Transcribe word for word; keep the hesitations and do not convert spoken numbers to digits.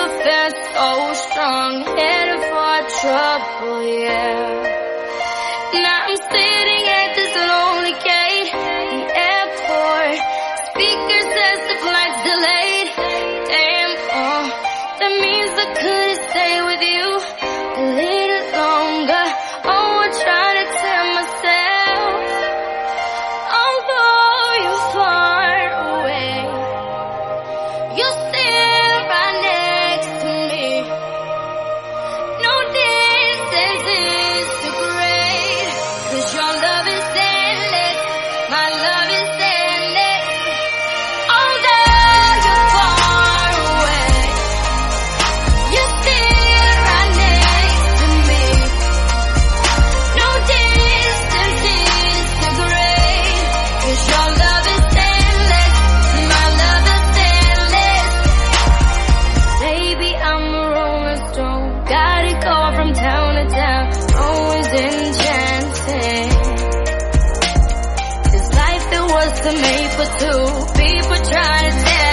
felt so strong, headed for trouble, yeah. Now I'm sitting at this lonely gate, the airport. Speaker says the flight's delayed. Damn, oh, that means I couldn't stay with you a little longer. Oh, I'm trying to tell myself, although you're far away, you're still right next to me. No distance is too great, 'cause your love is endless, my love is endless. Although you're far away, you're still right next to me. No distance is too great, 'cause your love is endless, my love is endless. Baby, I'm a rolling stone, gotta go from town to town, always enchanting. This life it was made for two people trying to tell